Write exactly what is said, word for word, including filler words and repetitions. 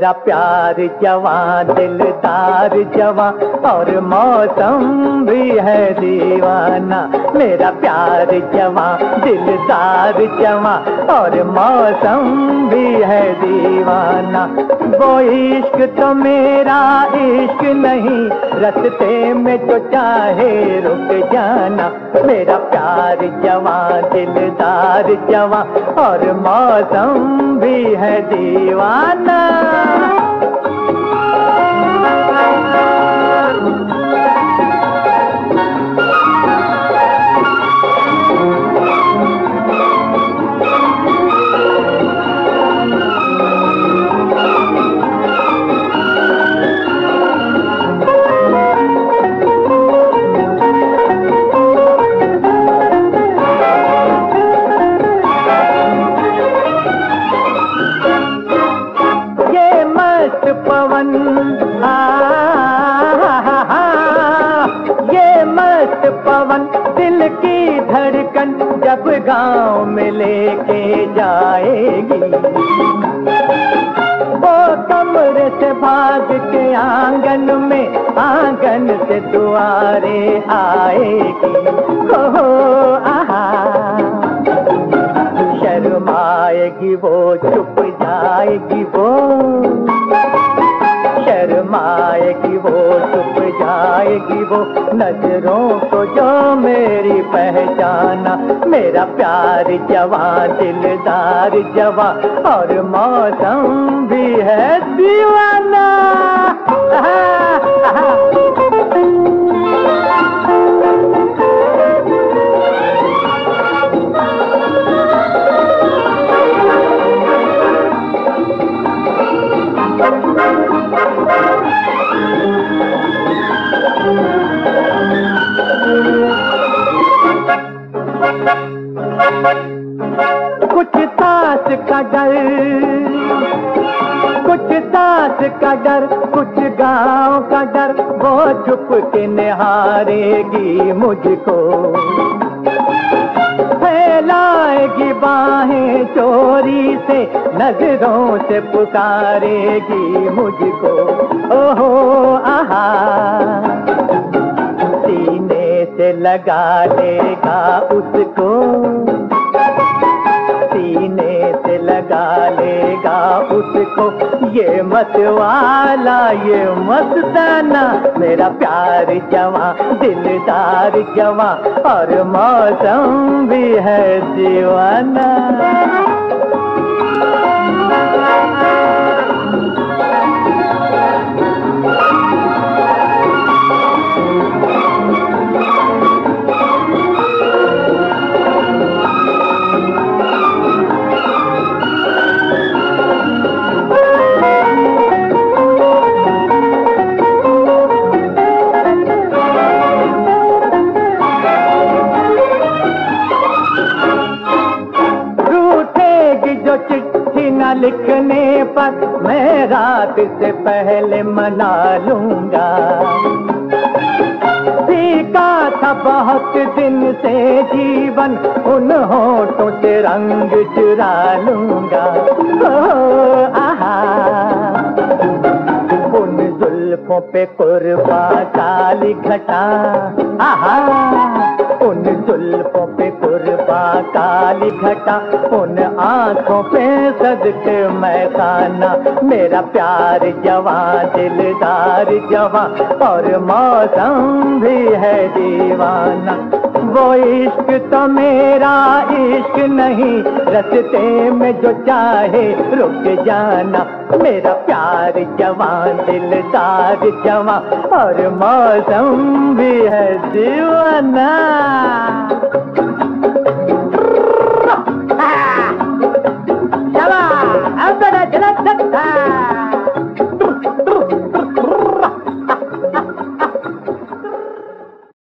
मेरा प्यार जवां दिलदार जवां और मौसम भी है दीवाना। मेरा प्यार जवां दिलदार जवां और मौसम भी है दीवाना। वो इश्क तो मेरा इश्क नहीं, रस्ते में तो चाहे रुक जाना। मेरा प्यार जवां दिलदार जवां और मौसम भी है दीवाना। पवन आ, हा, हा, ये मस्त पवन दिल की धड़कन जब गांव में लेके जाएगी। वो कमरे से भाग के आंगन में, आंगन से दुआरे आएगी। हो आहा, शर्माएगी वो, चुप जाएगी वो, शर्माएगी वो, चुप जाएगी वो, नजरों को जो मेरी पहचाना। मेरा प्यार जवां दिलदार जवां और मौसम भी है दीवाना। कुछ सांस का डर, कुछ सांस का डर, कुछ गांव का डर, वो छुप के निहारेगी मुझको। फैलाएगी बाहें चोरी से, नजरों से पुकारेगी मुझको। ओहो आहा, सीने से लगा लेगा उसको, सीने से लगा लेगा उसको, ये मतवाला ये मस्ताना। मेरा प्यार जवां दिलदार जवां और मौसम भी है दीवाना। लिखने पर मैं रात से पहले मना लूंगा। सीखा था बहुत दिन से जीवन, उन होठों से रंग चुरा लूंगा। ओ आहा, उन जुल्फों पे कुर्बा काली घटा, आहा, उन जुल्फों पे कुर्बा काली घटा, उन आंखों पे सदके मैं खाना। मेरा प्यार जवां दिलदार जवां और मौसम भी है दीवाना। वो इश्क तो मेरा इश्क नहीं, रस्ते में जो चाहे रुक जाना। मेरा प्यार जवां दिलदार जवां और मौसम भी है दीवाना।